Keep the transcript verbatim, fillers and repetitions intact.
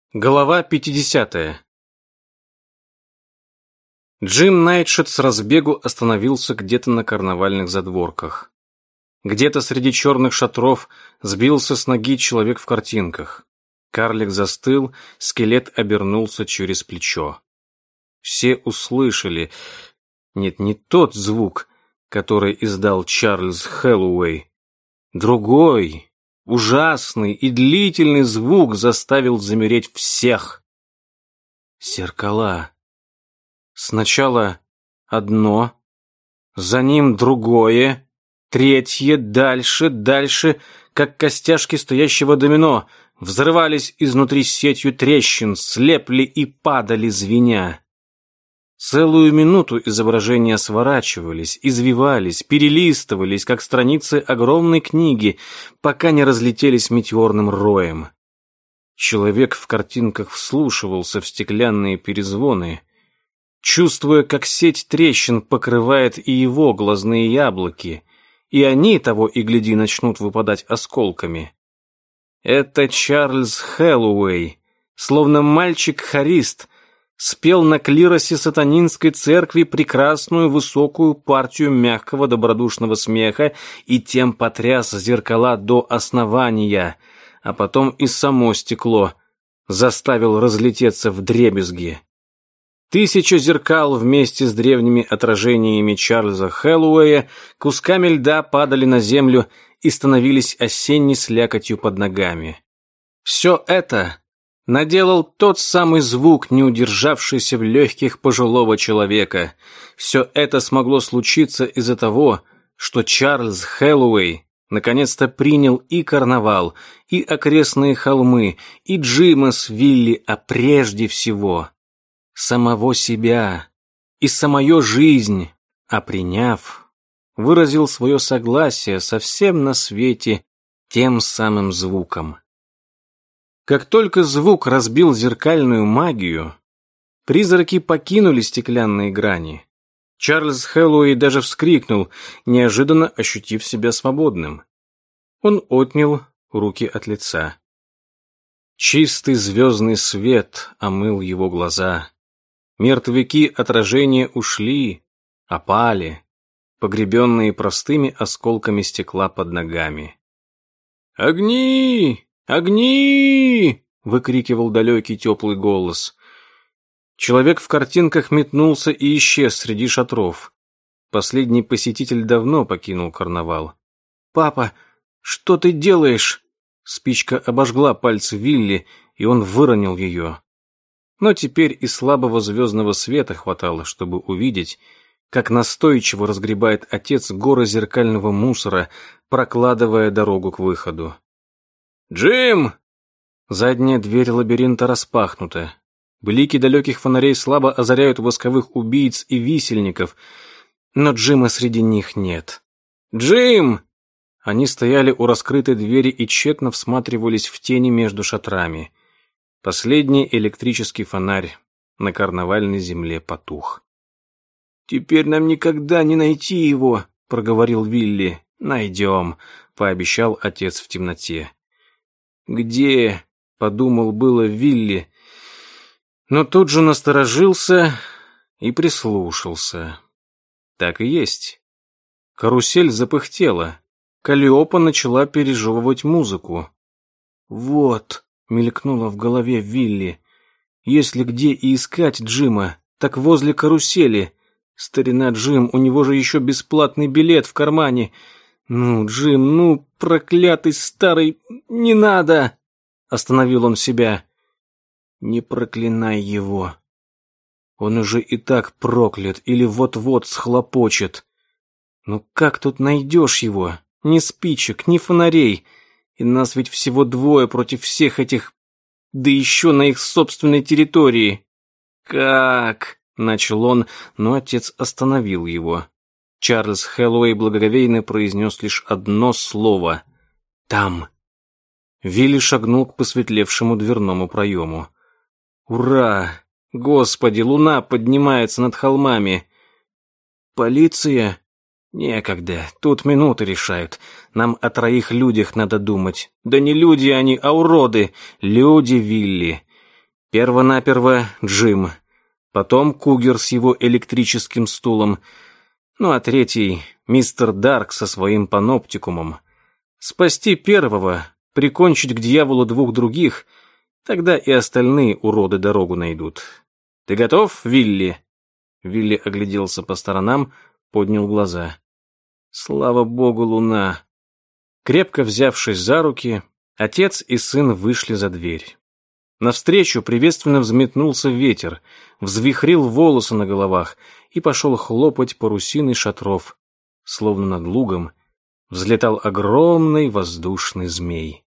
Глава пятидесятая. Джим Найтшет с разбегу остановился где-то на карнавальных задворках. Где-то среди черных шатров сбился с ноги человек в картинках. Карлик застыл, скелет обернулся через плечо. Все услышали... Нет, не тот звук, который издал Чарльз Хэллоуэй. Другой, ужасный и длительный звук заставил замереть всех. Зеркала. Сначала одно, за ним другое, третье, дальше, дальше, как костяшки стоящего домино, взрывались изнутри сетью трещин, слепли и падали, звеня. Целую минуту изображения сворачивались, извивались, перелистывались, как страницы огромной книги, пока не разлетелись метеорным роем. Человек в картинках вслушивался в стеклянные перезвоны, чувствуя, как сеть трещин покрывает и его глазные яблоки, и они, того и гляди, начнут выпадать осколками. Это Чарльз Хэллоуэй, словно мальчик-хорист, спел на клиросе сатанинской церкви прекрасную высокую партию мягкого добродушного смеха и тем потряс зеркала до основания, а потом и само стекло заставил разлететься вдребезги. Тысяча зеркал вместе с древними отражениями Чарльза Хэллоуэя кусками льда падали на землю и становились осенней слякотью под ногами. Все это наделал тот самый звук, не удержавшийся в легких пожилого человека. Все это смогло случиться из-за того, что Чарльз Хэллоуэй наконец-то принял и карнавал, и окрестные холмы, и Джима с Вилли, а прежде всего самого себя и самую жизнь, а приняв, выразил свое согласие со всем на свете тем самым звуком. Как только звук разбил зеркальную магию, призраки покинули стеклянные грани. Чарльз Хэллоуэй даже вскрикнул, неожиданно ощутив себя свободным. Он отнял руки от лица. Чистый звездный свет омыл его глаза. Мертвяки отражения ушли, опали, погребенные простыми осколками стекла под ногами. «Огни! Огни!» — выкрикивал далекий теплый голос. Человек в картинках метнулся и исчез среди шатров. Последний посетитель давно покинул карнавал. «Папа, что ты делаешь?» Спичка обожгла пальцы Вилли, и он выронил ее. Но теперь и слабого звездного света хватало, чтобы увидеть, как настойчиво разгребает отец горы зеркального мусора, прокладывая дорогу к выходу. «Джим!» Задняя дверь лабиринта распахнута. Блики далеких фонарей слабо озаряют восковых убийц и висельников, но Джима среди них нет. «Джим!» Они стояли у раскрытой двери и тщетно всматривались в тени между шатрами. Последний электрический фонарь на карнавальной земле потух. «Теперь нам никогда не найти его», — проговорил Вилли. «Найдем», — пообещал отец в темноте. «Где?» — подумал было Вилли, но тут же насторожился и прислушался. Так и есть. Карусель запыхтела. Каллиопа начала пережевывать музыку. «Вот», — мелькнуло в голове Вилли, — «если где и искать Джима, так возле карусели. Старина Джим, у него же еще бесплатный билет в кармане. Ну, Джим, ну, проклятый старый, не надо!» Остановил он себя. «Не проклинай его. Он уже и так проклят или вот-вот схлопочет. Ну как тут найдешь его? Ни спичек, ни фонарей. И нас ведь всего двое против всех этих, да еще на их собственной территории». «Как?» — начал он, но отец остановил его. Чарльз Хэллоуэй благоговейно произнес лишь одно слово. «Там». Вилли шагнул к посветлевшему дверному проему. «Ура! Господи, луна поднимается над холмами!» «Полиция?» «Некогда, тут минуты решают. Нам о троих людях надо думать. Да не люди они, а уроды. Люди, Вилли. Первонаперво Джим, потом Кугер с его электрическим стулом, ну а третий — мистер Дарк со своим паноптикумом. Спасти первого, прикончить к дьяволу двух других, тогда и остальные уроды дорогу найдут. Ты готов, Вилли?» Вилли огляделся по сторонам, поднял глаза. Слава богу, луна. Крепко взявшись за руки, отец и сын вышли за дверь. Навстречу приветственно взметнулся ветер, взвихрил волосы на головах и пошел хлопать парусиной шатров, словно над лугом взлетал огромный воздушный змей.